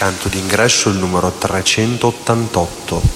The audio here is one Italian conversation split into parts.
canto d'ingresso il numero 388.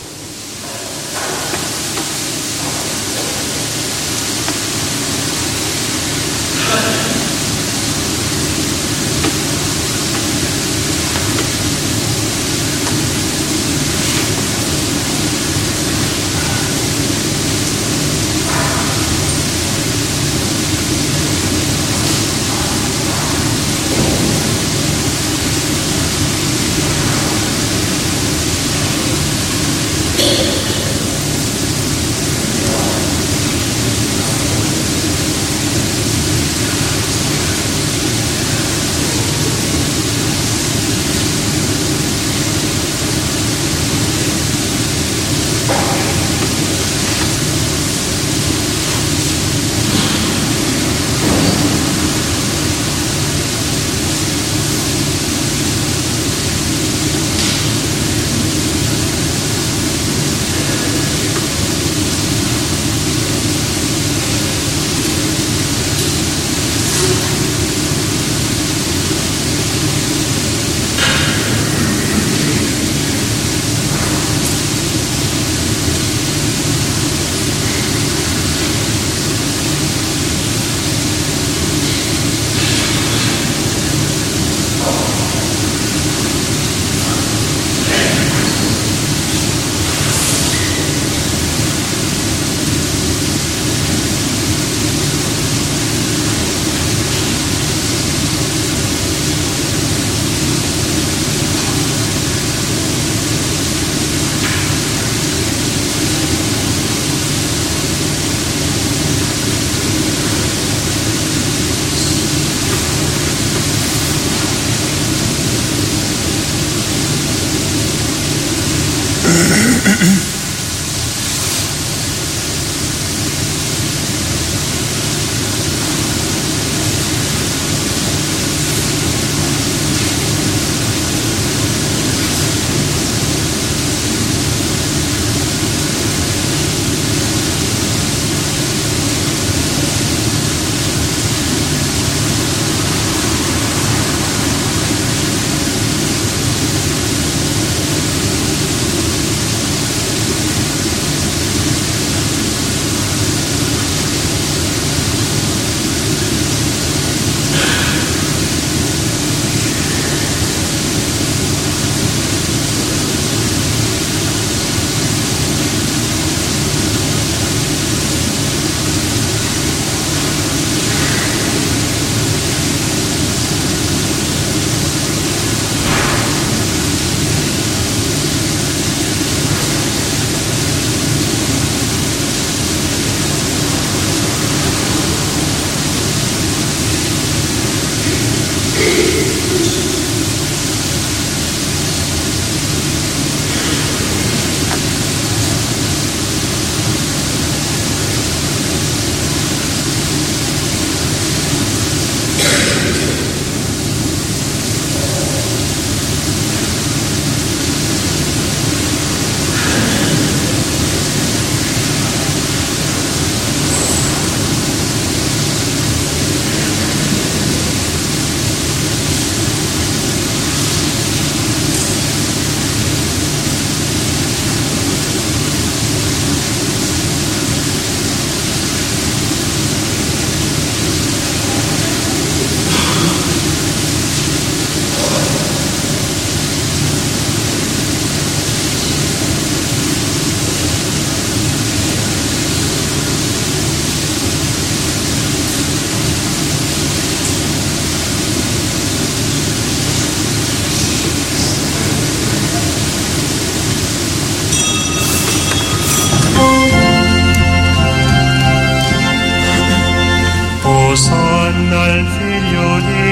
Osanna al figlio di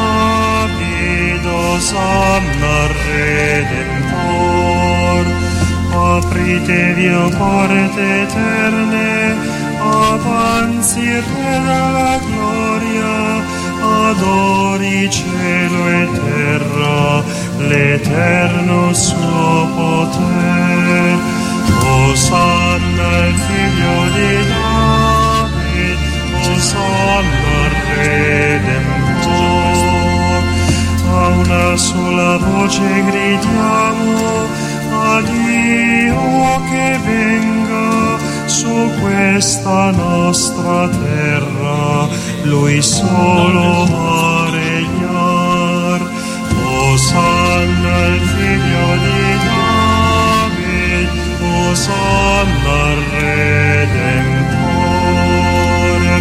David, Osanna al Redentor. Apritevi o porte eterne, avanzi il Re della gloria, adori cielo e terra, l'eterno suo poter. Osanna al figlio di David, Osanna al Redentor. A una sola voce gridiamo a Dio che venga su questa nostra terra, Lui solo a regnar. Osanna il figlio di David, Osanna al Redentore.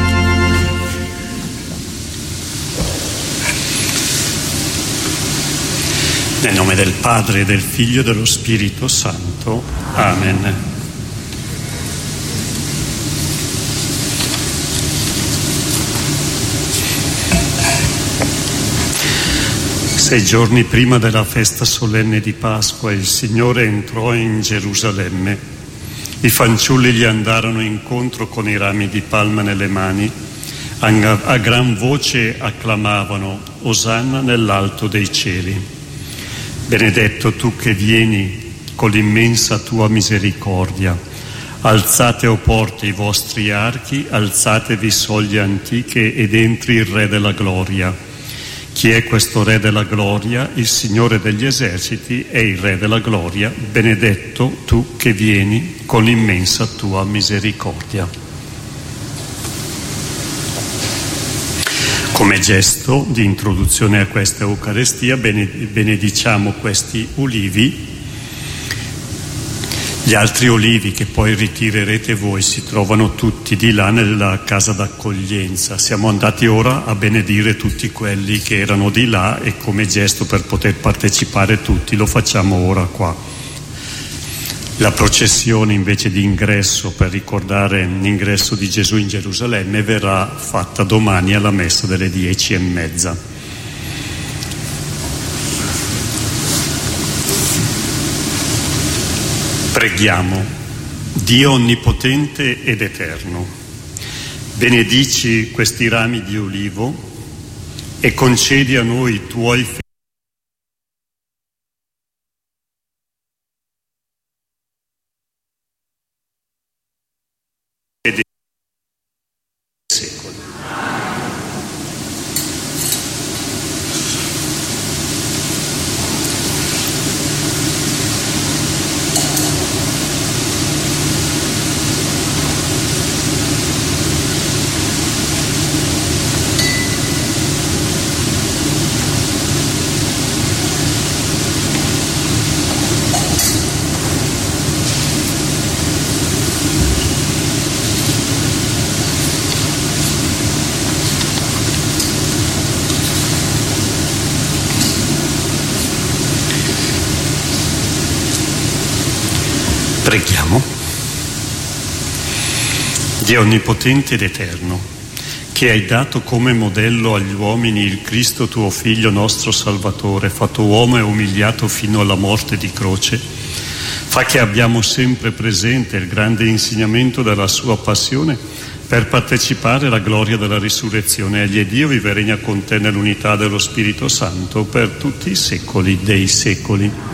Nel nome del Padre, del Figlio e dello Spirito Santo. Amen. Sei giorni prima della festa solenne di Pasqua, il Signore entrò in Gerusalemme. I fanciulli gli andarono incontro con i rami di palma nelle mani. A gran voce acclamavano: Osanna nell'alto dei cieli. Benedetto tu che vieni con l'immensa tua misericordia. Alzate o porte i vostri archi, alzatevi soglie antiche ed entri il Re della Gloria. Chi è questo Re della Gloria? Il Signore degli eserciti è il Re della Gloria. Benedetto tu che vieni con l'immensa tua misericordia. Come gesto di introduzione a questa Eucaristia benediciamo questi ulivi. Gli altri olivi che poi ritirerete voi si trovano tutti di là nella casa d'accoglienza. Siamo andati ora a benedire tutti quelli che erano di là e come gesto per poter partecipare tutti lo facciamo ora qua. La processione invece di ingresso per ricordare l'ingresso di Gesù in Gerusalemme verrà fatta domani alla messa delle 10:30. Preghiamo. Dio onnipotente ed eterno, benedici questi rami di olivo e concedi a noi tuoi figli secoli. Preghiamo. Dio onnipotente ed eterno, che hai dato come modello agli uomini il Cristo tuo Figlio nostro Salvatore, fatto uomo e umiliato fino alla morte di croce, fa che abbiamo sempre presente il grande insegnamento della sua passione per partecipare alla gloria della risurrezione. Egli è Dio, vive e regna con te nell'unità dello Spirito Santo per tutti i secoli dei secoli.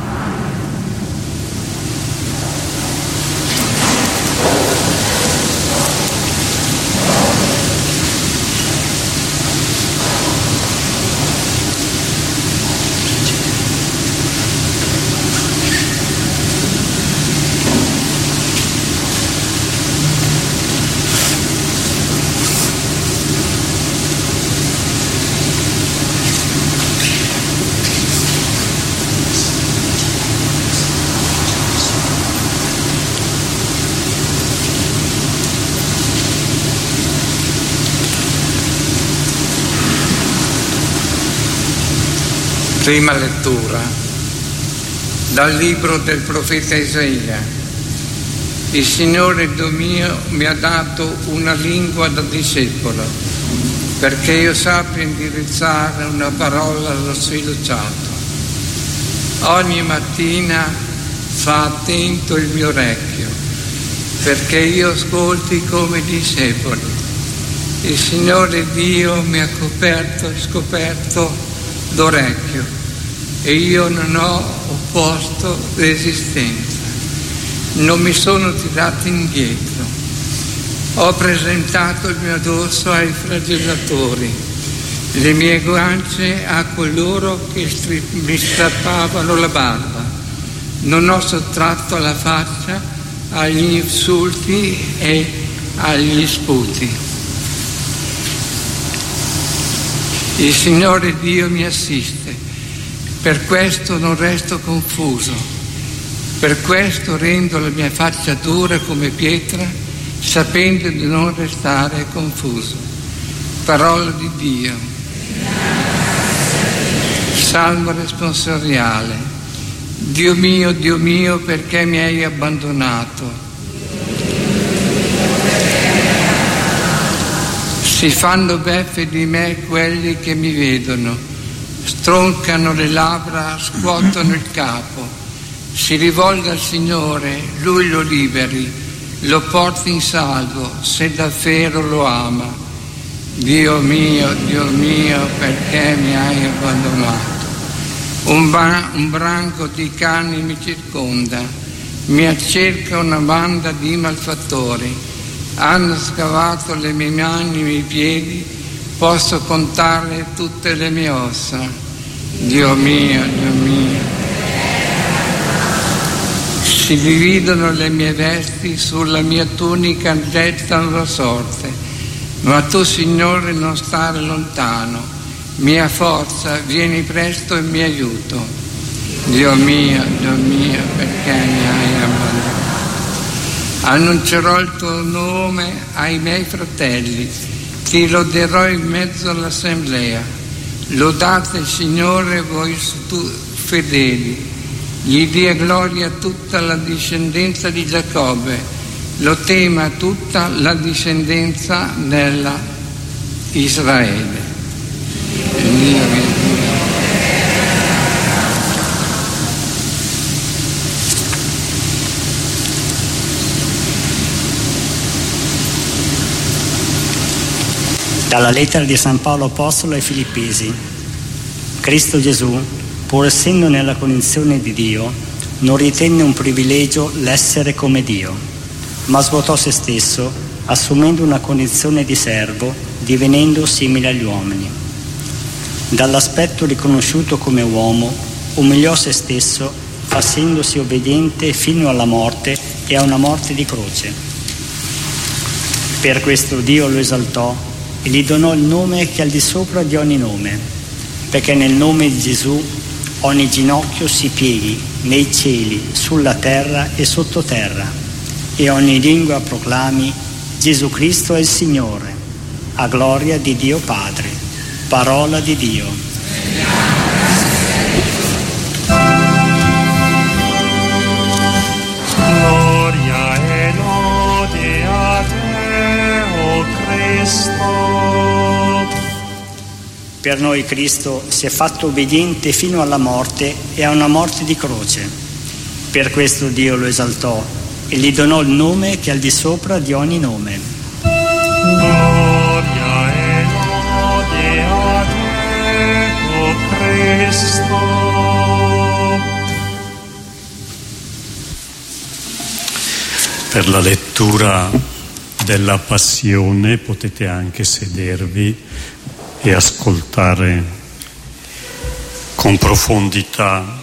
Prima lettura dal libro del profeta Isaia. Il Signore Dio mio mi ha dato una lingua da discepolo, perché io sappia indirizzare una parola allo sfiduciato. Ogni mattina fa attento il mio orecchio, perché io ascolti come discepoli. Il Signore Dio mi ha scoperto d'orecchio e io non ho opposto resistenza, non mi sono tirato indietro, ho presentato il mio dorso ai flagellatori le mie guance a coloro che mi strappavano la barba. Non ho sottratto la faccia agli insulti e agli sputi. Il Signore Dio mi assiste, per questo non resto confuso, per questo rendo la mia faccia dura come pietra, sapendo di non restare confuso. Parola di Dio. Salmo responsoriale. Dio mio, perché mi hai abbandonato? Si fanno beffe di me quelli che mi vedono, stroncano le labbra, scuotono il capo. Si rivolga al Signore, Lui lo liberi, lo porti in salvo, se davvero lo ama. Dio mio, perché mi hai abbandonato? Un branco di cani mi circonda, mi accerca una banda di malfattori, hanno scavato le mie mani e i miei piedi, posso contare tutte le mie ossa. Dio mio. Si dividono le mie vesti, sulla mia tunica gettano la sorte, ma tu, Signore, non stare lontano. Mia forza, vieni presto in mio aiuto. Dio mio, perché mi hai abbandonato? Annuncerò il tuo nome ai miei fratelli, ti loderò in mezzo all'assemblea. Lodate il Signore voi fedeli, gli dia gloria tutta la discendenza di Giacobbe, lo tema tutta la discendenza della Israele. Dalla lettera di San Paolo Apostolo ai Filippesi. Cristo Gesù, pur essendo nella condizione di Dio, non ritenne un privilegio l'essere come Dio, ma svuotò se stesso, assumendo una condizione di servo, divenendo simile agli uomini. Dall'aspetto riconosciuto come uomo, umiliò se stesso, facendosi obbediente fino alla morte e a una morte di croce. Per questo Dio lo esaltò e gli donò il nome che è al di sopra di ogni nome, perché nel nome di Gesù ogni ginocchio si pieghi nei cieli, sulla terra e sottoterra, e ogni lingua proclami: Gesù Cristo è il Signore, a gloria di Dio Padre. Parola di Dio. Gloria e lode a te, o Cristo. Per noi Cristo si è fatto obbediente fino alla morte e a una morte di croce. Per questo Dio lo esaltò e gli donò il nome che è al di sopra di ogni nome. Gloria e lode a te, o Cristo. Per la lettura della Passione potete anche sedervi e ascoltare con profondità,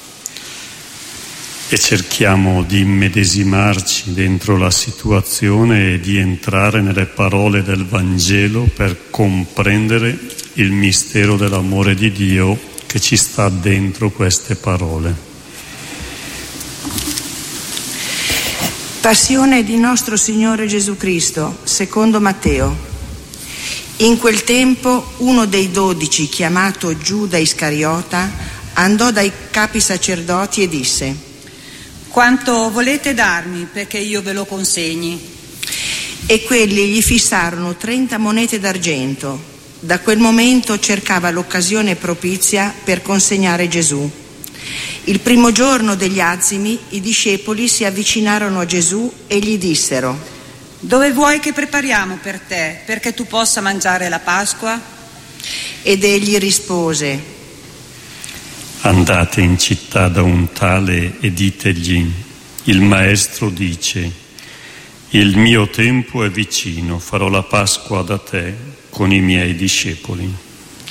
e cerchiamo di immedesimarci dentro la situazione e di entrare nelle parole del Vangelo per comprendere il mistero dell'amore di Dio che ci sta dentro queste parole. Passione di nostro Signore Gesù Cristo, secondo Matteo. In quel tempo uno dei 12, chiamato Giuda Iscariota, andò dai capi sacerdoti e disse: Quanto volete darmi perché io ve lo consegni? E quelli gli fissarono 30 monete d'argento. Da quel momento cercava l'occasione propizia per consegnare Gesù. Il primo giorno degli azimi i discepoli si avvicinarono a Gesù e gli dissero: Dove vuoi che prepariamo per te, perché tu possa mangiare la Pasqua? Ed egli rispose: Andate in città da un tale e ditegli: il Maestro dice, il mio tempo è vicino, farò la Pasqua da te con i miei discepoli.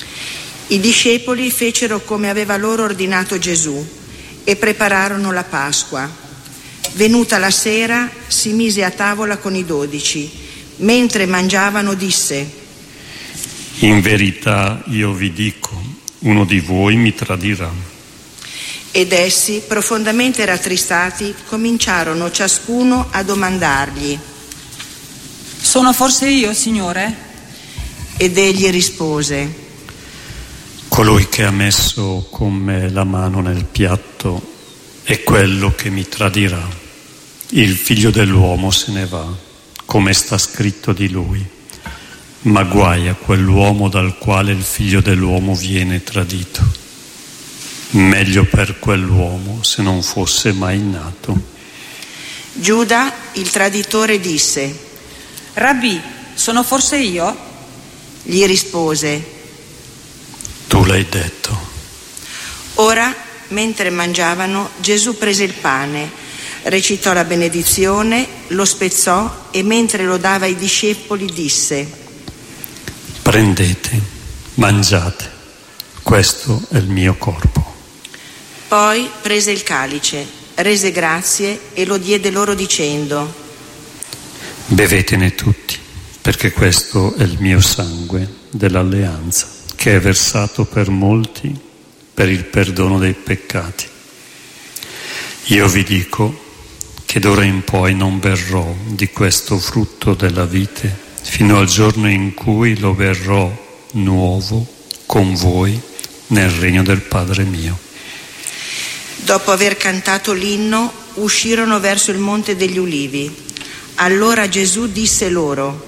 I discepoli fecero come aveva loro ordinato Gesù e prepararono la Pasqua. Venuta la sera, si mise a tavola con i 12. Mentre mangiavano disse: in verità io vi dico, uno di voi mi tradirà. Ed essi, profondamente rattristati, cominciarono ciascuno a domandargli: sono forse io, Signore? Ed egli rispose: colui che ha messo con me la mano nel piatto è quello che mi tradirà. Il figlio dell'uomo se ne va, come sta scritto di lui. Ma guai a quell'uomo dal quale il figlio dell'uomo viene tradito. Meglio per quell'uomo se non fosse mai nato. Giuda, il traditore, disse: Rabbì, sono forse io? Gli rispose: tu l'hai detto. Ora, mentre mangiavano, Gesù prese il pane, recitò la benedizione, lo spezzò e mentre lo dava ai discepoli disse: prendete, mangiate, questo è il mio corpo. Poi prese il calice, rese grazie e lo diede loro dicendo: bevetene tutti, perché questo è il mio sangue dell'alleanza, che è versato per molti per il perdono dei peccati. Io vi dico che d'ora in poi non berrò di questo frutto della vite fino al giorno in cui lo berrò nuovo con voi nel regno del Padre mio. Dopo aver cantato l'inno, uscirono verso il Monte degli Ulivi. Allora Gesù disse loro: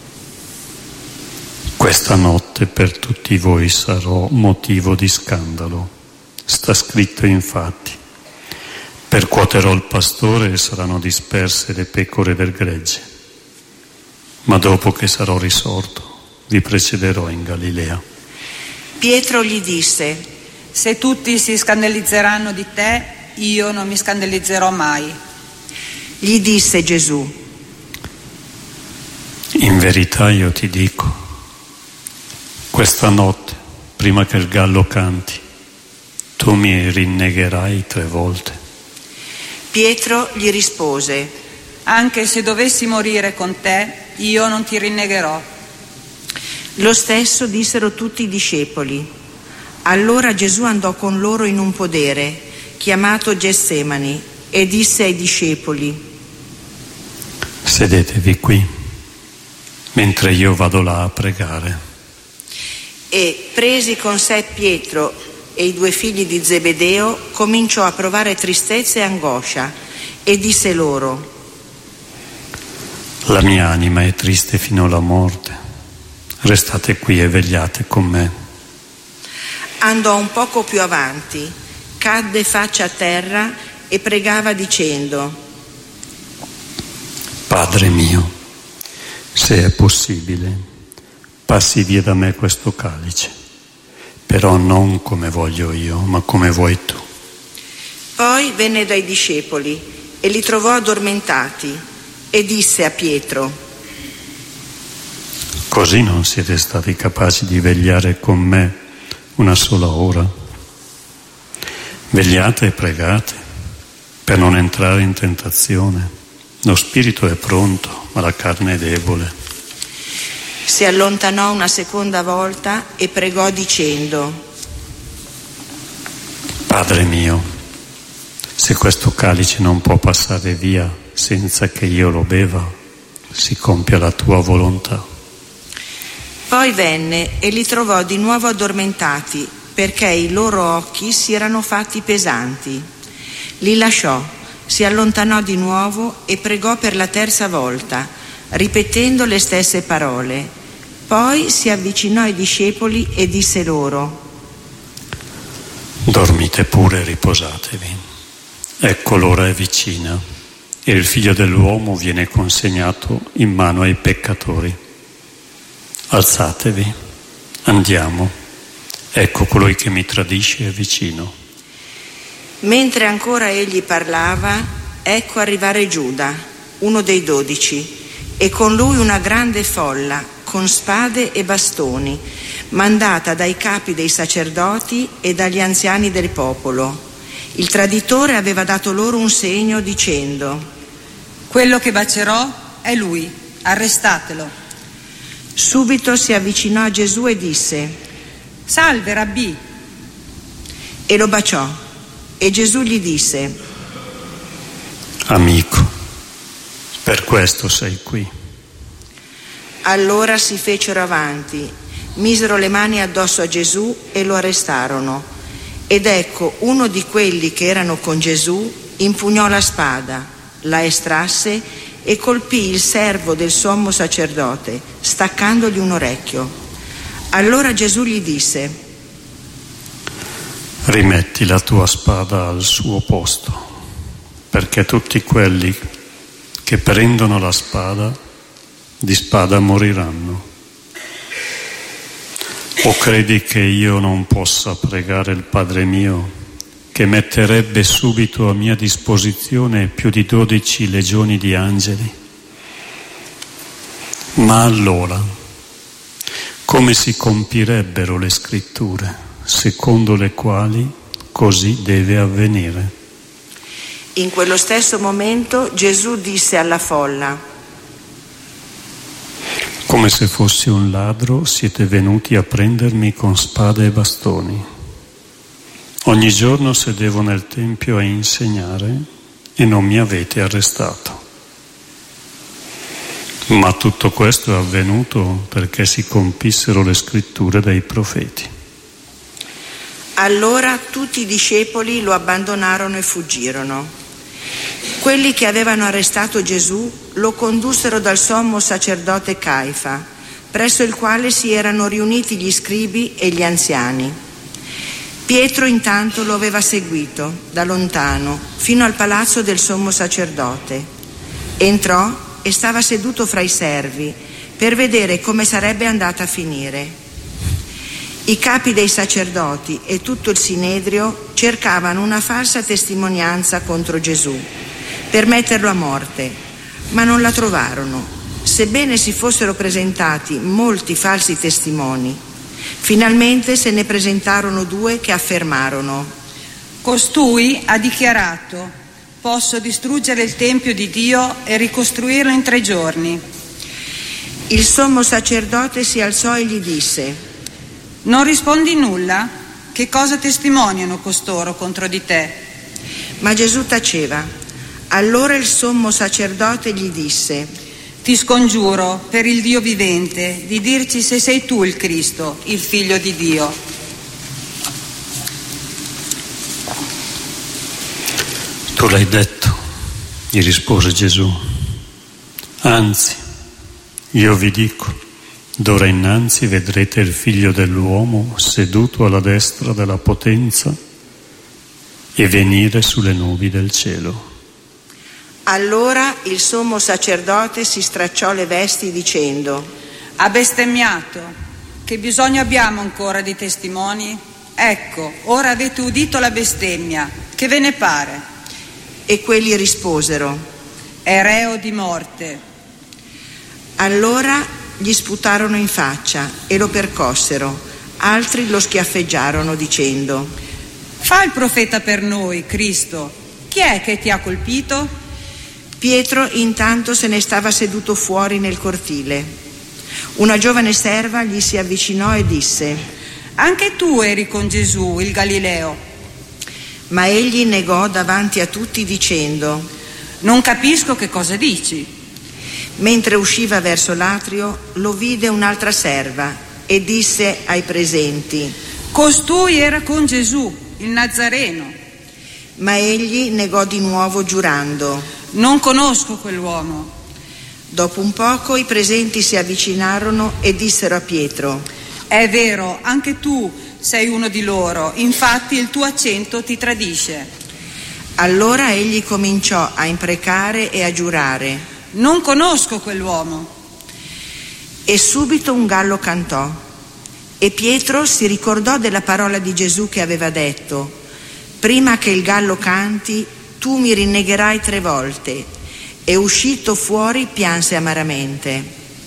questa notte per tutti voi sarò motivo di scandalo. Sta scritto infatti: percuoterò il pastore e saranno disperse le pecore del gregge. Ma dopo che sarò risorto, vi precederò in Galilea. Pietro gli disse: se tutti si scandalizzeranno di te, io non mi scandalizzerò mai. Gli disse Gesù: in verità io ti dico, questa notte, prima che il gallo canti, tu mi rinnegherai 3 volte. Pietro gli rispose: anche se dovessi morire con te, io non ti rinnegherò. Lo stesso dissero tutti i discepoli. Allora Gesù andò con loro in un podere, chiamato Getsemani, e disse ai discepoli: sedetevi qui, mentre io vado là a pregare. E, presi con sé Pietro e i 2 figli di Zebedeo, cominciò a provare tristezza e angoscia, e disse loro: la mia anima è triste fino alla morte, restate qui e vegliate con me. Andò un poco più avanti, cadde faccia a terra e pregava dicendo: Padre mio, se è possibile, passi via da me questo calice, però non come voglio io, ma come vuoi tu. Poi venne dai discepoli e li trovò addormentati e disse a Pietro: così non siete stati capaci di vegliare con me una sola ora? Vegliate e pregate per non entrare in tentazione. Lo spirito è pronto, ma la carne è debole. Si allontanò una seconda volta e pregò dicendo: Padre mio, se questo calice non può passare via senza che io lo beva, si compia la tua volontà. Poi venne e li trovò di nuovo addormentati, perché i loro occhi si erano fatti pesanti. Li lasciò, si allontanò di nuovo e pregò per la 3ª volta, ripetendo le stesse parole. Poi si avvicinò ai discepoli e disse loro: dormite pure e riposatevi. Ecco, l'ora è vicina e il figlio dell'uomo viene consegnato in mano ai peccatori. Alzatevi, andiamo, ecco colui che mi tradisce è vicino. Mentre ancora egli parlava, ecco arrivare Giuda, uno dei 12, e con lui una grande folla, con spade e bastoni, mandata dai capi dei sacerdoti e dagli anziani del popolo. Il traditore aveva dato loro un segno dicendo: quello che bacerò è lui, arrestatelo. Subito si avvicinò a Gesù e disse: salve, Rabbì. E lo baciò. E Gesù gli disse: amico, per questo sei qui. Allora si fecero avanti, misero le mani addosso a Gesù e lo arrestarono. Ed ecco, uno di quelli che erano con Gesù impugnò la spada, la estrasse e colpì il servo del sommo sacerdote, staccandogli un orecchio. Allora Gesù gli disse: rimetti la tua spada al suo posto, perché tutti quelli che prendono la spada di spada moriranno. O credi che io non possa pregare il Padre mio, che metterebbe subito a mia disposizione più di 12 legioni di angeli? Ma allora, come si compirebbero le scritture, secondo le quali così deve avvenire? In quello stesso momento Gesù disse alla folla: come se fossi un ladro siete venuti a prendermi con spade e bastoni. Ogni giorno sedevo nel tempio a insegnare e non mi avete arrestato. Ma tutto questo è avvenuto perché si compissero le scritture dei profeti. Allora tutti i discepoli lo abbandonarono e fuggirono. Quelli che avevano arrestato Gesù lo condussero dal sommo sacerdote Caifa, presso il quale si erano riuniti gli scribi e gli anziani. Pietro intanto lo aveva seguito da lontano fino al palazzo del sommo sacerdote. Entrò e stava seduto fra i servi per vedere come sarebbe andata a finire. I capi dei sacerdoti e tutto il sinedrio cercavano una falsa testimonianza contro Gesù per metterlo a morte, ma non la trovarono, sebbene si fossero presentati molti falsi testimoni. Finalmente se ne presentarono 2 che affermarono: costui ha dichiarato: posso distruggere il tempio di Dio e ricostruirlo in 3 giorni. Il sommo sacerdote si alzò e gli disse: non rispondi nulla? Che cosa testimoniano costoro contro di te? Ma Gesù taceva. Allora il sommo sacerdote gli disse: ti scongiuro per il Dio vivente di dirci se sei tu il Cristo, il Figlio di Dio. Tu l'hai detto, gli rispose Gesù. Anzi, io vi dico, d'ora innanzi vedrete il Figlio dell'uomo seduto alla destra della potenza e venire sulle nubi del cielo. Allora il sommo sacerdote si stracciò le vesti dicendo: ha bestemmiato, che bisogno abbiamo ancora di testimoni? Ecco, ora avete udito la bestemmia, che ve ne pare? E quelli risposero: è reo di morte. Allora gli sputarono in faccia e lo percossero, altri lo schiaffeggiarono dicendo: fa il profeta per noi, Cristo. Chi è che ti ha colpito? Pietro intanto se ne stava seduto fuori nel cortile. Una giovane serva gli si avvicinò e disse: anche tu eri con Gesù, il Galileo. Ma egli negò davanti a tutti dicendo: non capisco che cosa dici. Mentre usciva verso l'atrio lo vide un'altra serva e disse ai presenti: costui era con Gesù, il Nazareno. Ma egli negò di nuovo giurando: non conosco quell'uomo. Dopo un poco i presenti si avvicinarono e dissero a Pietro: è vero, anche tu sei uno di loro, infatti il tuo accento ti tradisce. Allora egli cominciò a imprecare e a giurare: non conosco quell'uomo. E subito un gallo cantò. E Pietro si ricordò della parola di Gesù che aveva detto: prima che il gallo canti tu mi rinnegherai 3 volte. E uscito fuori pianse amaramente.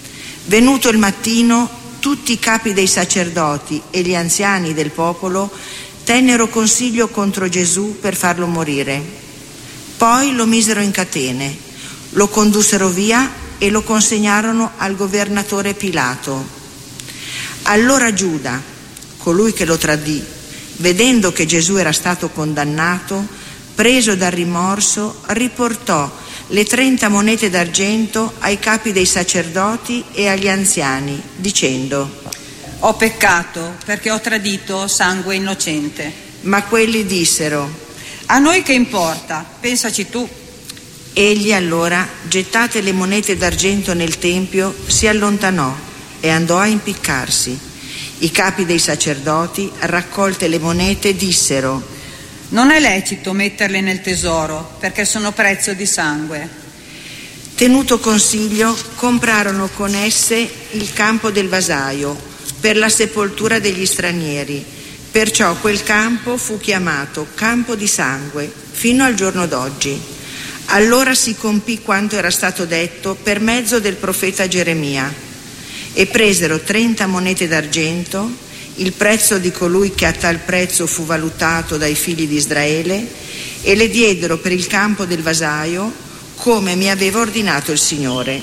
Venuto il mattino, tutti i capi dei sacerdoti e gli anziani del popolo tennero consiglio contro Gesù per farlo morire. Poi lo misero in catene, lo condussero via e lo consegnarono al governatore Pilato. Allora Giuda, colui che lo tradì, vedendo che Gesù era stato condannato, preso dal rimorso, riportò le 30 monete d'argento ai capi dei sacerdoti e agli anziani, dicendo: Ho peccato perché ho tradito sangue innocente. Ma quelli dissero: A noi che importa? Pensaci tu. Egli allora, gettate le monete d'argento nel tempio, si allontanò e andò a impiccarsi. I capi dei sacerdoti, raccolte le monete, dissero: Non è lecito metterle nel tesoro, perché sono prezzo di sangue. Tenuto consiglio, comprarono con esse il campo del vasaio per la sepoltura degli stranieri. Perciò quel campo fu chiamato Campo di Sangue fino al giorno d'oggi. Allora si compì quanto era stato detto per mezzo del profeta Geremia. E presero 30 monete d'argento, il prezzo di colui che a tal prezzo fu valutato dai figli di Israele, e le diedero per il campo del vasaio, come mi aveva ordinato il Signore.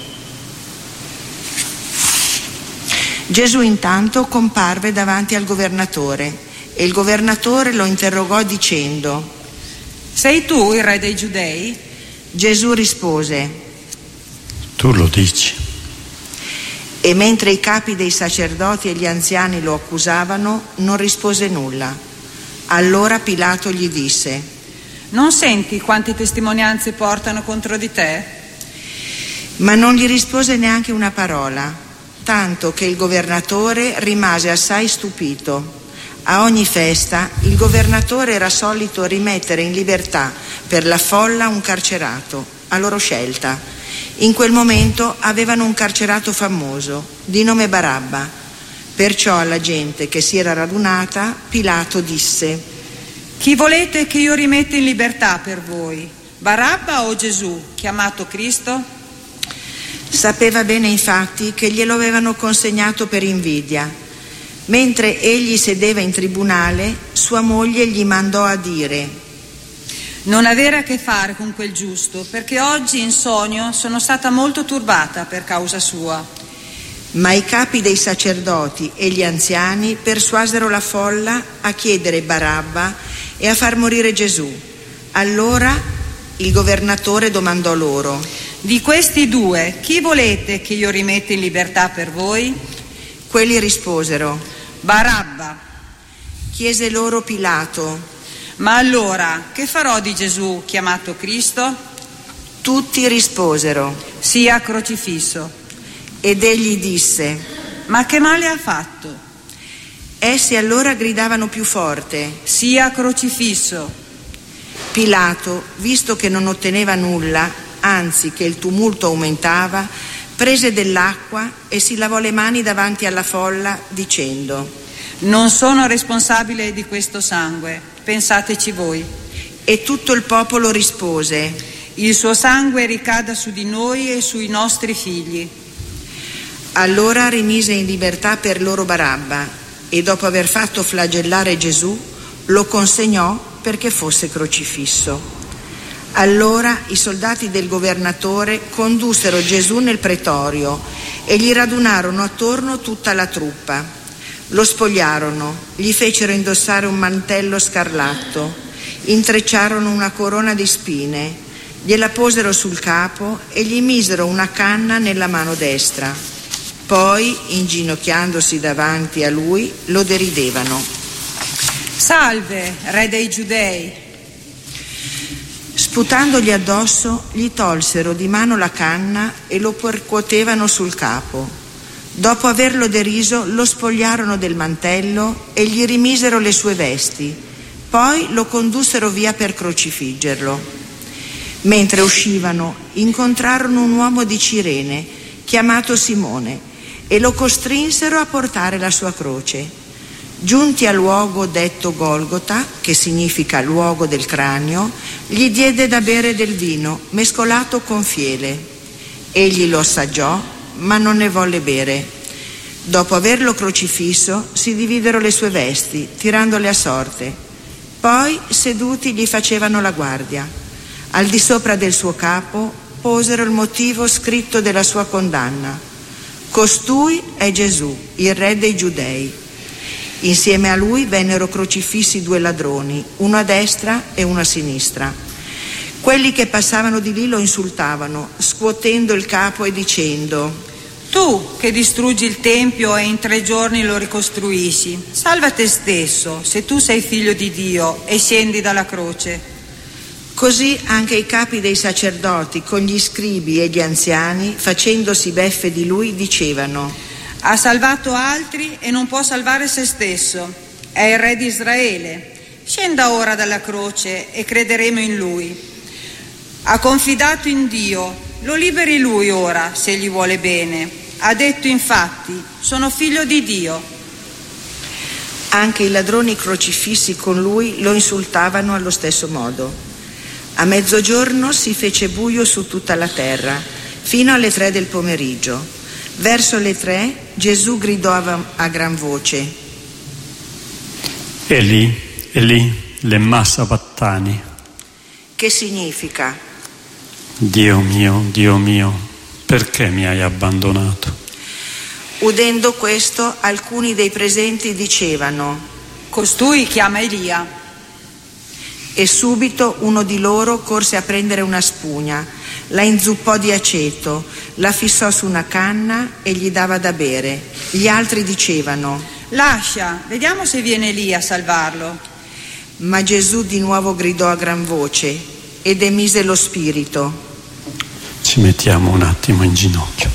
Gesù intanto comparve davanti al governatore, e il governatore lo interrogò dicendo: Sei tu il re dei Giudei? Gesù rispose: Tu lo dici. E mentre i capi dei sacerdoti e gli anziani lo accusavano, non rispose nulla. Allora Pilato gli disse: Non senti quante testimonianze portano contro di te? Ma non gli rispose neanche una parola, tanto che il governatore rimase assai stupito. A ogni festa il governatore era solito rimettere in libertà per la folla un carcerato, a loro scelta. In quel momento avevano un carcerato famoso, di nome Barabba. Perciò alla gente che si era radunata, Pilato disse: Chi volete che io rimetta in libertà per voi? Barabba o Gesù, chiamato Cristo? Sapeva bene infatti che glielo avevano consegnato per invidia. Mentre egli sedeva in tribunale, sua moglie gli mandò a dire: Non avere a che fare con quel giusto, perché oggi in sogno sono stata molto turbata per causa sua. Ma i capi dei sacerdoti e gli anziani persuasero la folla a chiedere Barabba e a far morire Gesù. Allora il governatore domandò loro: Di questi due, chi volete che io rimetta in libertà per voi? Quelli risposero: Barabba. Chiese loro Pilato: Ma allora, che farò di Gesù, chiamato Cristo? Tutti risposero: Sia crocifisso. Ed egli disse: Ma che male ha fatto? Essi allora gridavano più forte: Sia crocifisso. Pilato, visto che non otteneva nulla, anzi che il tumulto aumentava, prese dell'acqua e si lavò le mani davanti alla folla, dicendo: Non sono responsabile di questo sangue, pensateci voi. E tutto il popolo rispose: Il suo sangue ricada su di noi e sui nostri figli. Allora rimise in libertà per loro Barabba, e dopo aver fatto flagellare Gesù, lo consegnò perché fosse crocifisso. Allora i soldati del governatore condussero Gesù nel pretorio e gli radunarono attorno tutta la truppa. Lo spogliarono, gli fecero indossare un mantello scarlatto, intrecciarono una corona di spine, gliela posero sul capo e gli misero una canna nella mano destra. Poi, inginocchiandosi davanti a lui, lo deridevano. Salve, re dei Giudei! Sputandogli addosso, gli tolsero di mano la canna e lo percuotevano sul capo. Dopo averlo deriso, lo spogliarono del mantello e gli rimisero le sue vesti. Poi lo condussero via per crocifiggerlo. Mentre uscivano, incontrarono un uomo di Cirene, chiamato Simone, e lo costrinsero a portare la sua croce. Giunti al luogo detto Golgota, che significa luogo del cranio, gli diede da bere del vino mescolato con fiele. Egli lo assaggiò ma non ne volle bere. Dopo averlo crocifisso, si dividero le sue vesti, tirandole a sorte. Poi, seduti, gli facevano la guardia. Al di sopra del suo capo posero il motivo scritto della sua condanna: Costui è Gesù, il re dei Giudei. Insieme a lui vennero crocifissi 2 ladroni, uno a destra e uno a sinistra. Quelli che passavano di lì lo insultavano, scuotendo il capo e dicendo: Tu che distruggi il Tempio e in 3 giorni lo ricostruisci, salva te stesso, se tu sei figlio di Dio, e scendi dalla croce. Così anche i capi dei sacerdoti con gli scribi e gli anziani, facendosi beffe di lui, dicevano: Ha salvato altri e non può salvare se stesso. È il re di Israele. Scenda ora dalla croce e crederemo in lui. Ha confidato in Dio, lo liberi lui ora, se gli vuole bene. Ha detto infatti: sono figlio di Dio. Anche i ladroni crocifissi con lui lo insultavano allo stesso modo. A mezzogiorno si fece buio su tutta la terra, fino alle 3 del pomeriggio. Verso le 3 Gesù gridò a gran voce: Eli, Eli, lemma sabachthani. Che significa: Dio mio, perché mi hai abbandonato? Udendo questo, alcuni dei presenti dicevano: Costui chiama Elia. E subito uno di loro corse a prendere una spugna, la inzuppò di aceto, la fissò su una canna e gli dava da bere. Gli altri dicevano: Lascia, vediamo se viene Elia a salvarlo. Ma Gesù di nuovo gridò a gran voce e demise lo spirito. Ci mettiamo un attimo in ginocchio.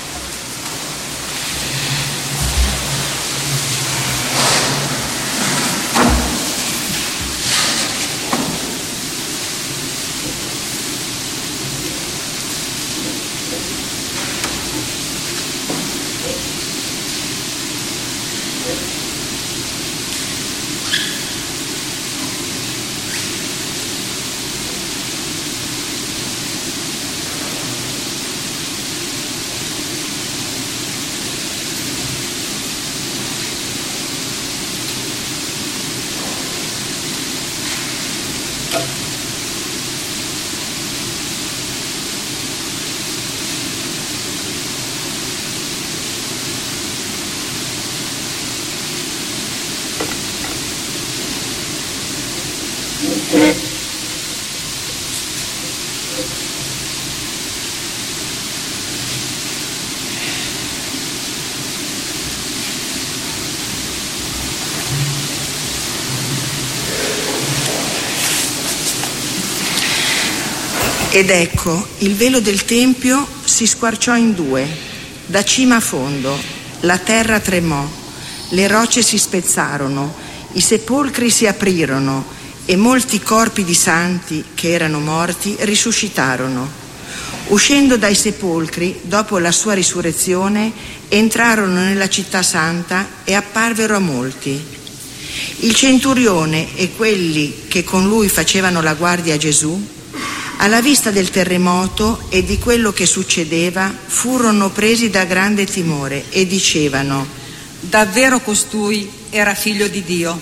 Ed ecco, il velo del Tempio si squarciò in 2, da cima a fondo, la terra tremò, le rocce si spezzarono, i sepolcri si aprirono e molti corpi di santi che erano morti risuscitarono. Uscendo dai sepolcri, dopo la sua risurrezione, entrarono nella città santa e apparvero a molti. Il centurione e quelli che con lui facevano la guardia a Gesù, alla vista del terremoto e di quello che succedeva, furono presi da grande timore e dicevano: Davvero costui era figlio di Dio.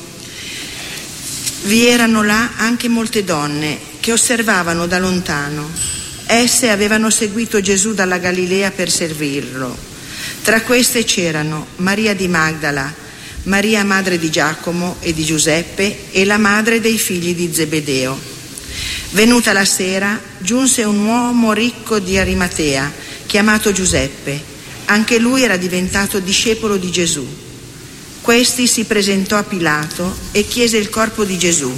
Vi erano là anche molte donne che osservavano da lontano. Esse avevano seguito Gesù dalla Galilea per servirlo. Tra queste c'erano Maria di Magdala, Maria madre di Giacomo e di Giuseppe e la madre dei figli di Zebedeo. Venuta la sera, giunse un uomo ricco di Arimatea, chiamato Giuseppe. Anche lui era diventato discepolo di Gesù. Questi si presentò a Pilato e chiese il corpo di Gesù.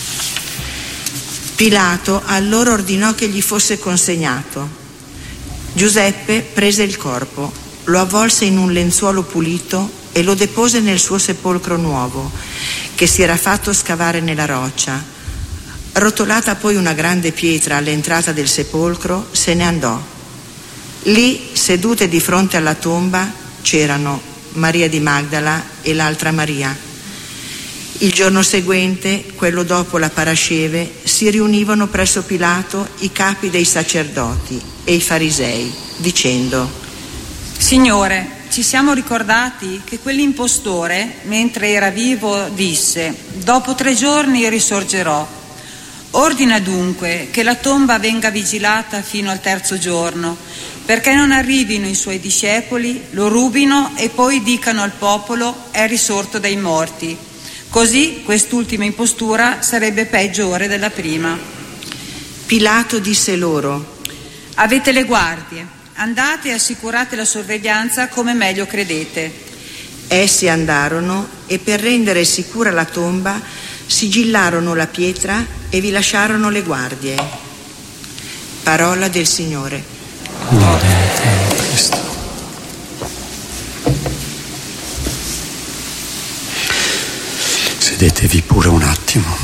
Pilato allora ordinò che gli fosse consegnato. Giuseppe prese il corpo, lo avvolse in un lenzuolo pulito e lo depose nel suo sepolcro nuovo, che si era fatto scavare nella roccia. Rotolata poi una grande pietra all'entrata del sepolcro, se ne andò. Lì, sedute di fronte alla tomba, c'erano Maria di Magdala e l'altra Maria. Il giorno seguente, quello dopo la parasceve, si riunivano presso Pilato i capi dei sacerdoti e i farisei, dicendo: Signore, ci siamo ricordati che quell'impostore, mentre era vivo, disse: dopo 3 giorni risorgerò. Ordina dunque che la tomba venga vigilata fino al 3° giorno, perché non arrivino i suoi discepoli, lo rubino e poi dicano al popolo: è risorto dai morti. Così quest'ultima impostura sarebbe peggiore della prima. Pilato disse loro: avete le guardie, andate e assicurate la sorveglianza come meglio credete. Essi andarono e per rendere sicura la tomba sigillarono la pietra e vi lasciarono le guardie. Parola del Signore. Gloria a te, Cristo. Sedetevi pure un attimo.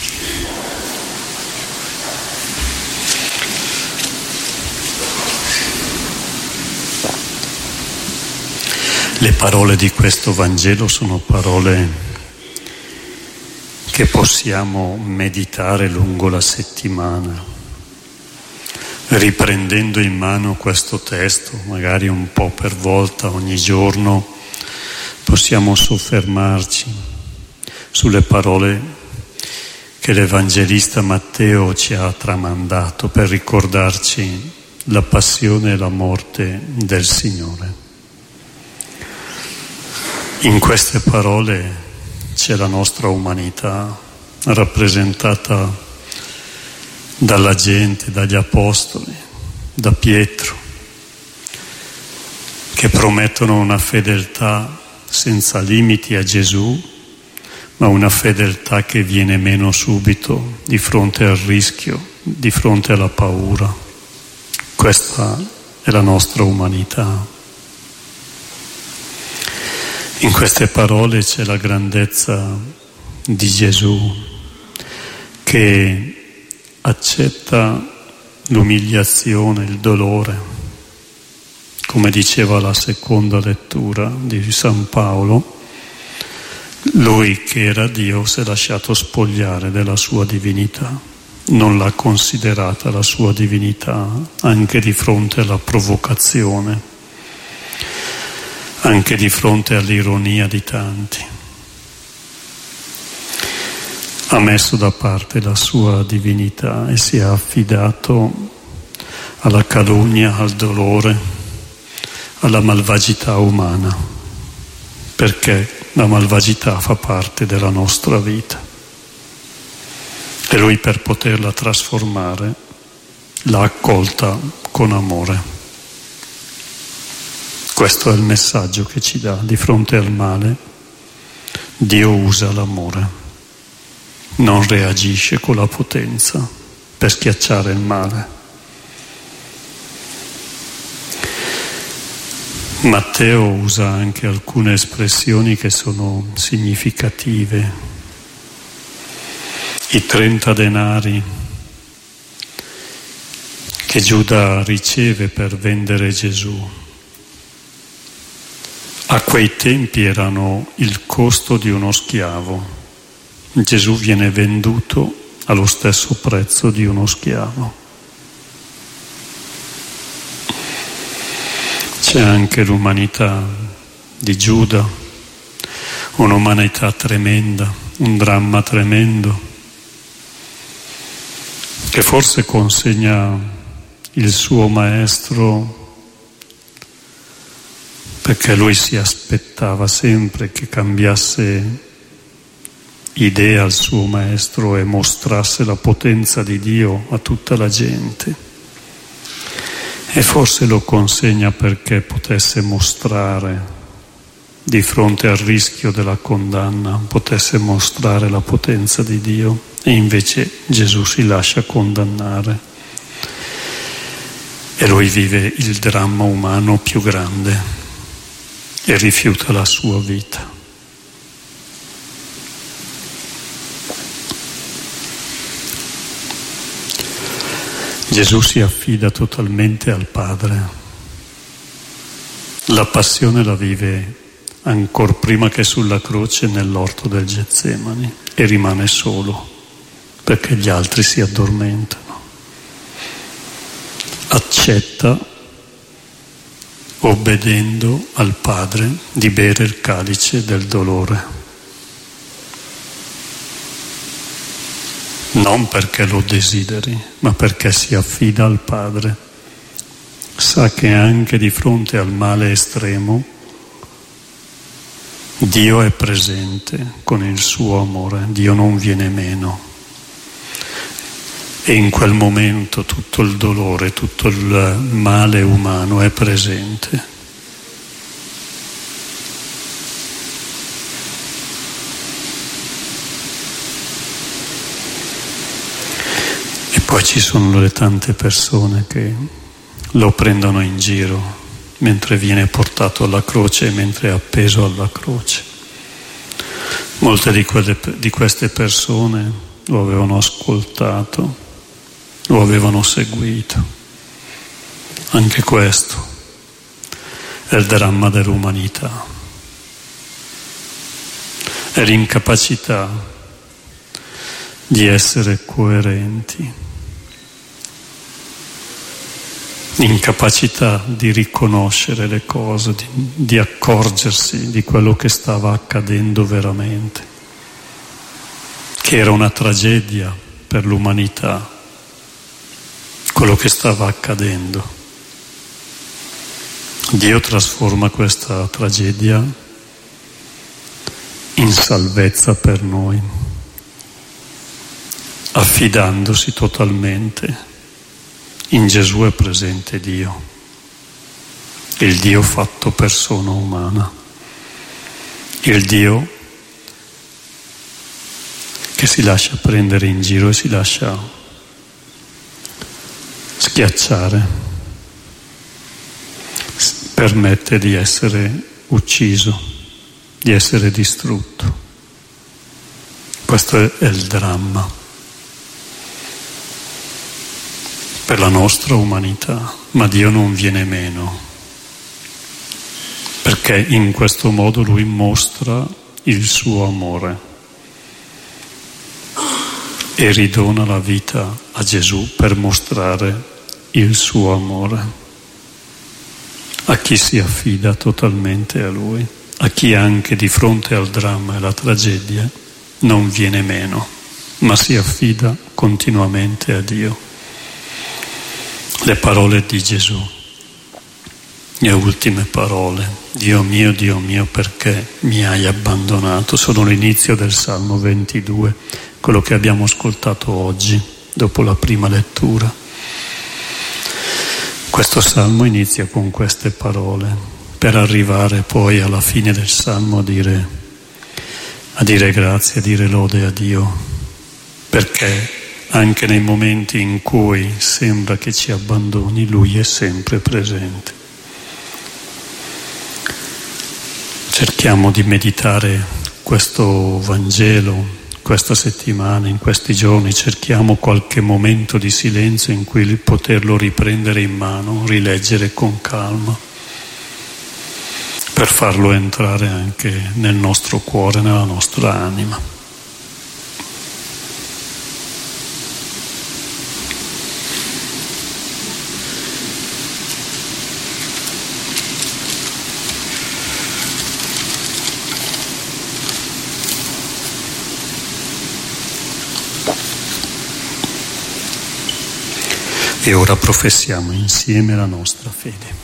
Le parole di questo Vangelo sono parole che possiamo meditare lungo la settimana, riprendendo in mano questo testo, magari un po' per volta, ogni giorno, possiamo soffermarci sulle parole che l'Evangelista Matteo ci ha tramandato per ricordarci la passione e la morte del Signore. In queste parole c'è la nostra umanità rappresentata dalla gente, dagli apostoli, da Pietro, che promettono una fedeltà senza limiti a Gesù, ma una fedeltà che viene meno subito di fronte al rischio, di fronte alla paura. Questa è la nostra umanità. In queste parole c'è la grandezza di Gesù, che accetta l'umiliazione, il dolore, come diceva la seconda lettura di San Paolo. Lui che era Dio si è lasciato spogliare della sua divinità, non l'ha considerata la sua divinità, anche di fronte alla provocazione, anche di fronte all'ironia di tanti. Ha messo da parte la sua divinità e si è affidato alla calunnia, al dolore, alla malvagità umana, perché la malvagità fa parte della nostra vita. E lui, per poterla trasformare, l'ha accolta con amore. Questo è il messaggio che ci dà: di fronte al male Dio usa l'amore, non reagisce con la potenza per schiacciare il male. Matteo usa anche alcune espressioni che sono significative. I 30 denari che Giuda riceve per vendere Gesù, a quei tempi erano il costo di uno schiavo. Gesù viene venduto allo stesso prezzo di uno schiavo. C'è anche l'umanità di Giuda, un'umanità tremenda, un dramma tremendo, che forse consegna il suo maestro perché lui si aspettava sempre che cambiasse idea al suo maestro e mostrasse la potenza di Dio a tutta la gente. E forse lo consegna perché potesse mostrare, di fronte al rischio della condanna, potesse mostrare la potenza di Dio. E invece Gesù si lascia condannare e lui vive il dramma umano più grande e rifiuta la sua vita. Gesù si affida totalmente al Padre. La passione la vive ancor prima che sulla croce nell'orto del Getsemani e rimane solo perché gli altri si addormentano. Accetta obbedendo al Padre, di bere il calice del dolore. Non perché lo desideri, ma perché si affida al Padre. Sa che anche di fronte al male estremo Dio è presente con il suo amore, Dio non viene meno. E in quel momento tutto il dolore, tutto il male umano è presente. Poi ci sono le tante persone che lo prendono in giro mentre viene portato alla croce e mentre è appeso alla croce. Molte di queste persone lo avevano ascoltato, lo avevano seguito. Anche questo è il dramma dell'umanità. È l'incapacità di essere coerenti. Incapacità di riconoscere le cose, di accorgersi di quello che stava accadendo veramente, che era una tragedia per l'umanità, quello che stava accadendo. Dio trasforma questa tragedia in salvezza per noi, affidandosi totalmente. In Gesù è presente Dio, il Dio fatto persona umana, il Dio che si lascia prendere in giro e si lascia schiacciare, permette di essere ucciso, di essere distrutto. Questo è il dramma per la nostra umanità, ma Dio non viene meno, perché in questo modo Lui mostra il suo amore e ridona la vita a Gesù per mostrare il suo amore a chi si affida totalmente a Lui, a chi anche di fronte al dramma e alla tragedia non viene meno, ma si affida continuamente a Dio. Le parole di Gesù, le ultime parole: Dio mio, perché mi hai abbandonato? Sono l'inizio del Salmo 22, quello che abbiamo ascoltato oggi, dopo la prima lettura. Questo Salmo inizia con queste parole, per arrivare poi alla fine del Salmo a dire grazie, a dire lode a Dio, perché anche nei momenti in cui sembra che ci abbandoni, Lui è sempre presente. Cerchiamo di meditare questo Vangelo questa settimana, in questi giorni, cerchiamo qualche momento di silenzio in cui poterlo riprendere in mano, rileggere con calma, per farlo entrare anche nel nostro cuore, nella nostra anima. E ora professiamo insieme la nostra fede.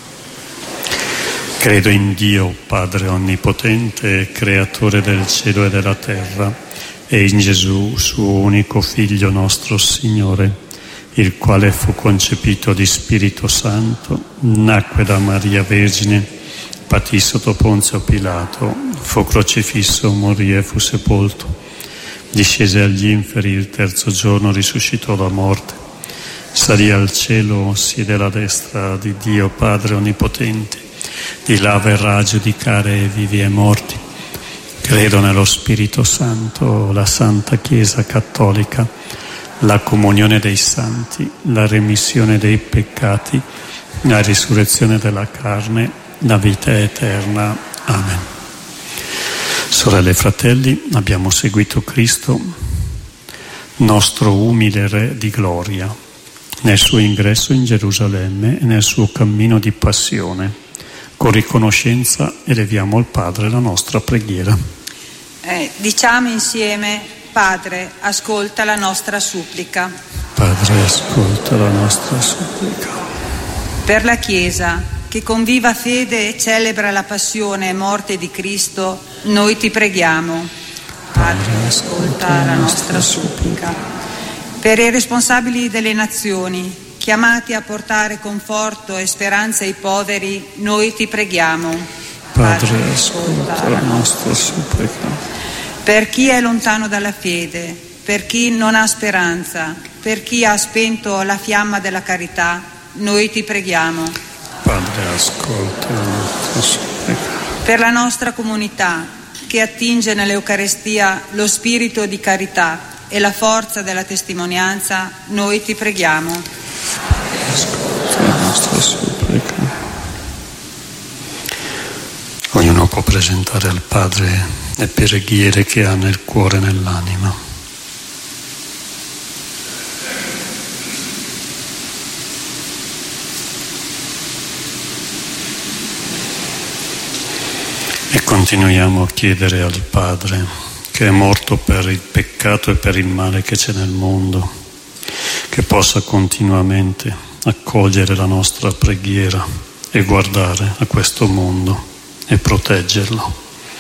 Credo in Dio, Padre Onnipotente, Creatore del cielo e della terra, e in Gesù, suo unico Figlio nostro Signore, il quale fu concepito di Spirito Santo, nacque da Maria Vergine, patì sotto Ponzio Pilato, fu crocifisso, morì e fu sepolto, discese agli inferi, il terzo giorno risuscitò da morte, salì al cielo, siede alla destra di Dio Padre Onnipotente, di là verrà a giudicare vivi e morti. Credo nello Spirito Santo, la Santa Chiesa Cattolica, la comunione dei santi, la remissione dei peccati, la risurrezione della carne, la vita eterna. Amen. Sorelle e fratelli, abbiamo seguito Cristo, nostro umile Re di gloria, nel suo ingresso in Gerusalemme e nel suo cammino di passione, Con riconoscenza eleviamo al Padre la nostra preghiera. Diciamo insieme: Padre, ascolta la nostra supplica. Padre, ascolta la nostra supplica. Per la Chiesa, che con viva fede celebra la passione e morte di Cristo, noi ti preghiamo. Padre, ascolta la nostra supplica. Per i responsabili delle nazioni, chiamati a portare conforto e speranza ai poveri, noi ti preghiamo. Padre, ascolta la nostra supplica. Per chi è lontano dalla fede, per chi non ha speranza, per chi ha spento la fiamma della carità, noi ti preghiamo. Padre, ascolta la nostra supplica. Per la nostra comunità, che attinge nell'Eucarestia lo spirito di carità e la forza della testimonianza, noi ti preghiamo. Ascolta la nostra supplica. Ognuno può presentare al Padre le preghiere che ha nel cuore e nell'anima. E continuiamo a chiedere al Padre, che è morto per il peccato e per il male che c'è nel mondo, che possa continuamente accogliere la nostra preghiera e guardare a questo mondo e proteggerlo.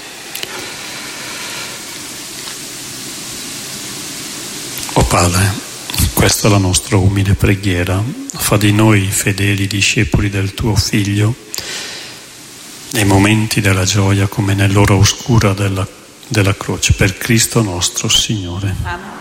O Padre, questa è la nostra umile preghiera, fa di noi fedeli discepoli del tuo Figlio, nei momenti della gioia come nell'ora oscura della croce, per Cristo nostro Signore. Amen.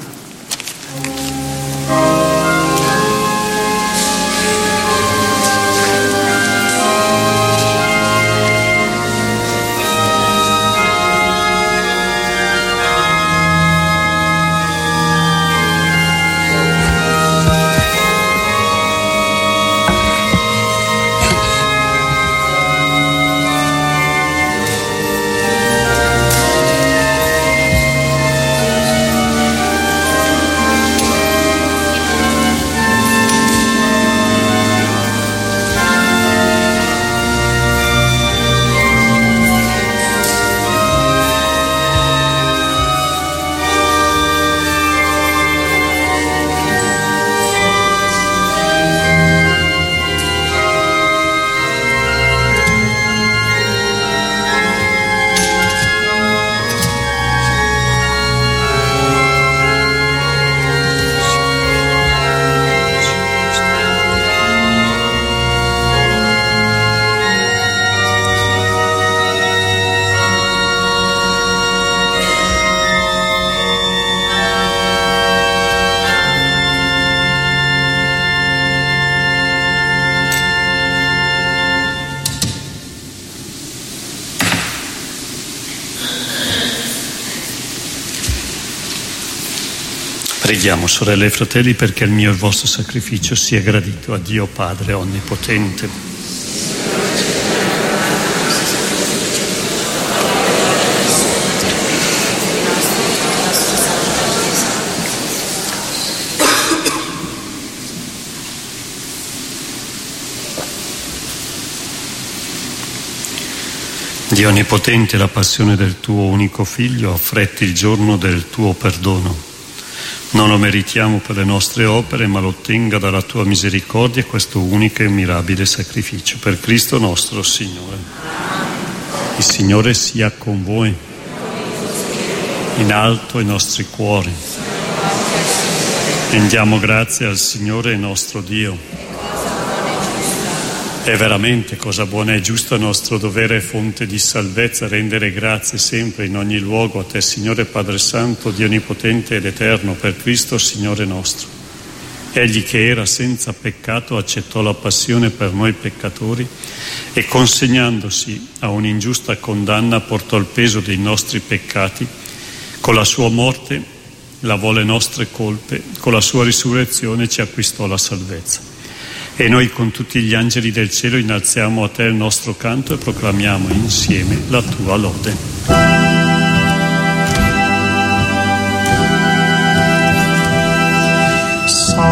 Preghiamo, sorelle e fratelli, perché il mio e il vostro sacrificio sia gradito a Dio Padre Onnipotente. Dio Onnipotente, la passione del tuo unico Figlio affretti il giorno del tuo perdono. Non lo meritiamo per le nostre opere, ma lo ottenga dalla tua misericordia questo unico e mirabile sacrificio. Per Cristo nostro Signore. Il Signore sia con voi. In alto i nostri cuori. Rendiamo grazie al Signore nostro Dio. È veramente cosa buona e giusta, nostro dovere e fonte di salvezza, rendere grazie sempre in ogni luogo a te, Signore Padre Santo, Dio Onnipotente ed Eterno, per Cristo Signore nostro. Egli che era senza peccato accettò la passione per noi peccatori e consegnandosi a un'ingiusta condanna portò il peso dei nostri peccati. Con la sua morte lavò le nostre colpe, con la sua risurrezione ci acquistò la salvezza. E noi con tutti gli angeli del cielo innalziamo a te il nostro canto e proclamiamo insieme la tua lode.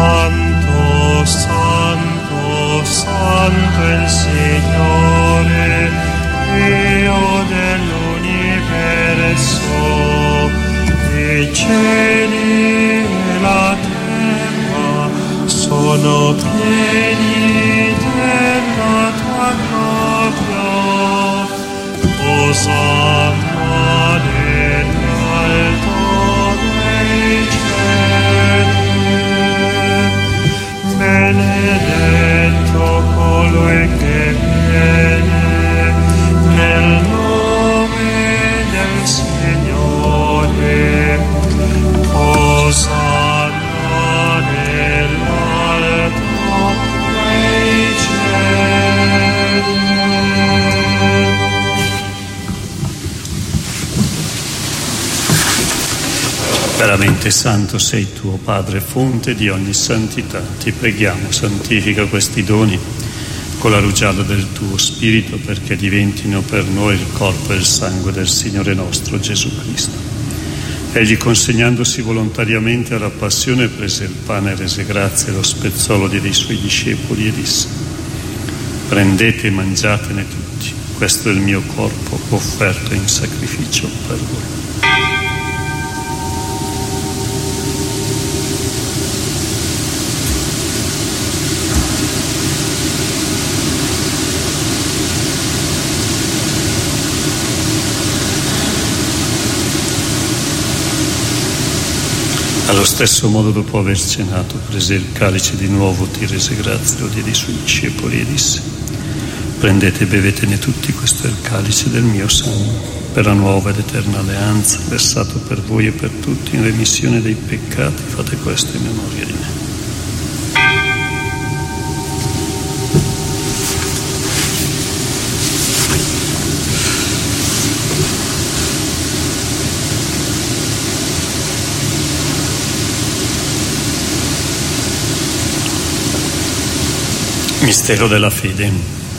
Santo, Santo, Santo il Signore, cieli e la terra sono pieni della tua gloria. Osanna nell'alto dei cieli. Benedetto colui che viene nel nome del Signore. Osanna nell'alto dei cieli. Veramente santo sei tu, o Padre, fonte di ogni santità. Ti preghiamo, santifica questi doni con la rugiada del tuo Spirito, perché diventino per noi il corpo e il sangue del Signore nostro Gesù Cristo. Egli, consegnandosi volontariamente alla passione, prese il pane, rese grazie e lo spezzò, lo diede ai suoi discepoli e disse: prendete e mangiatene tutti, questo è il mio corpo offerto in sacrificio per voi. Allo stesso modo, dopo aver cenato, prese il calice di nuovo, ti rese grazie, lo diede ai suoi discepoli e disse: prendete e bevetene tutti, questo è il calice del mio sangue, per la nuova ed eterna alleanza, versato per voi e per tutti in remissione dei peccati. Fate questo in memoria di me. Mistero della fede.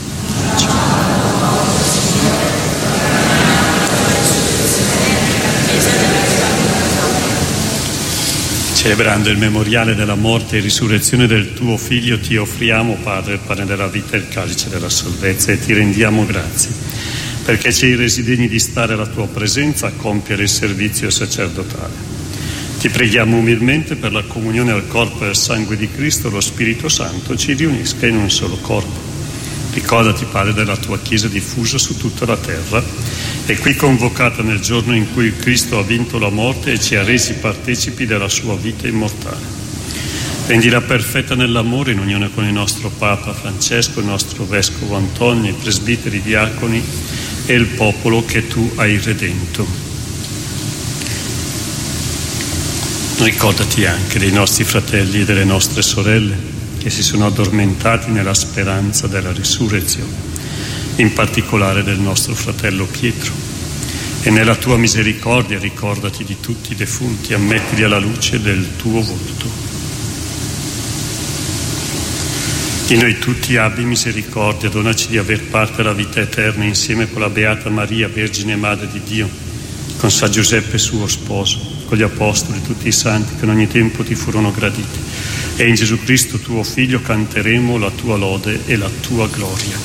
Celebrando il memoriale della morte e risurrezione del tuo Figlio, ti offriamo, Padre, il pane della vita e il calice della salvezza, e ti rendiamo grazie, perché ci hai resi degni di stare alla tua presenza a compiere il servizio sacerdotale. Ti preghiamo umilmente per la comunione al corpo e al sangue di Cristo, lo Spirito Santo ci riunisca in un solo corpo. Ricordati, Padre, della tua Chiesa diffusa su tutta la terra e qui convocata nel giorno in cui Cristo ha vinto la morte e ci ha resi partecipi della sua vita immortale. Rendila perfetta nell'amore in unione con il nostro Papa Francesco, il nostro Vescovo Antonio, i presbiteri, i diaconi e il popolo che tu hai redento. Ricordati anche dei nostri fratelli e delle nostre sorelle che si sono addormentati nella speranza della risurrezione, in particolare del nostro fratello Pietro. E nella tua misericordia ricordati di tutti i defunti, ammettili alla luce del tuo volto. Di noi tutti abbi misericordia, donaci di aver parte alla vita eterna insieme con la Beata Maria, Vergine Madre di Dio, con San Giuseppe suo sposo, con gli Apostoli e tutti i santi che in ogni tempo ti furono graditi. E in Gesù Cristo tuo Figlio canteremo la tua lode e la tua gloria.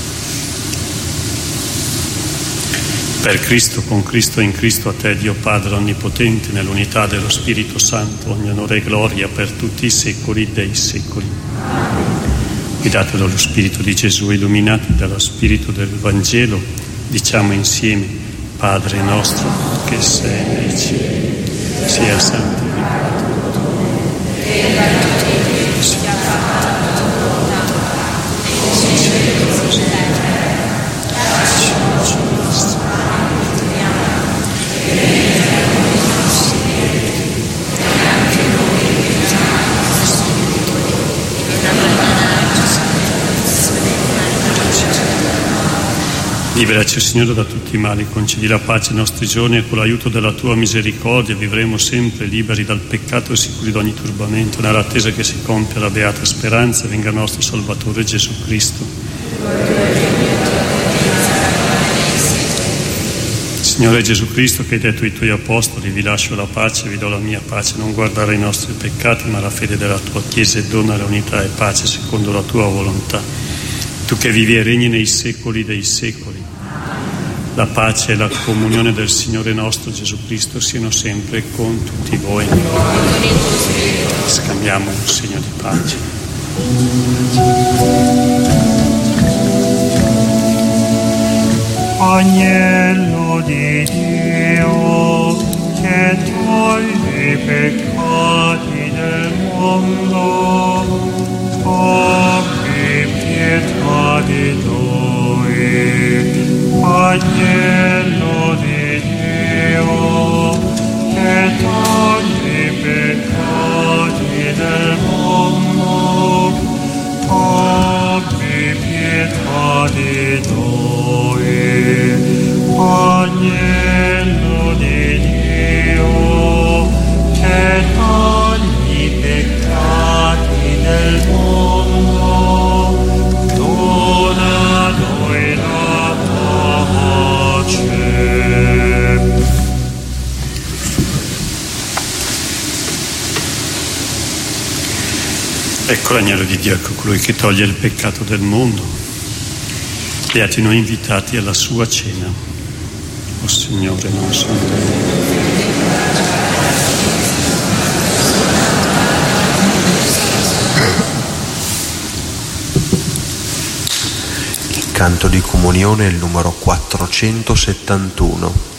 Per Cristo, con Cristo e in Cristo, a te, Dio Padre Onnipotente, nell'unità dello Spirito Santo, ogni onore e gloria per tutti i secoli dei secoli. Guidati dallo Spirito di Gesù, illuminati dallo Spirito del Vangelo, diciamo insieme: Padre nostro che sei nei cieli, sia santificato il tuo nome, venga il tuo regno, sia fatta la tua volontà, nei cieli così in terra. Dacci oggi il nostro pane quotidiano, e rimetti i nostri debiti, e anche noi rimettiamo i nostri debitori, e non abbandonarci alla tentazione, ma liberaci dal male. Liberaci, Signore, da tutti i mali, concedi la pace ai nostri giorni e con l'aiuto della tua misericordia vivremo sempre liberi dal peccato e sicuri da ogni turbamento, nell'attesa che si compia la beata speranza e venga il nostro Salvatore Gesù Cristo. Signore Gesù Cristo, che hai detto ai tuoi apostoli: vi lascio la pace, vi do la mia pace, non guardare i nostri peccati ma la fede della tua Chiesa, e dona l'unità e pace secondo la tua volontà. Tu che vivi e regni nei secoli dei secoli. La pace e la comunione del Signore nostro Gesù Cristo siano sempre con tutti voi. Scambiamo un segno di pace. Agnello di Dio, che togli i peccati del mondo, abbi pietà di noi. Agnello di Dio, che togli i peccati del mondo, abbi pietà di noi. Agnello di Dio, che togli i peccati del mondo, dona a noi la pace. Ecco l'agnello di Dio, ecco colui che toglie il peccato del mondo. Beati noi invitati alla sua cena. O Signore, non sono Il canto di comunione è il numero 471.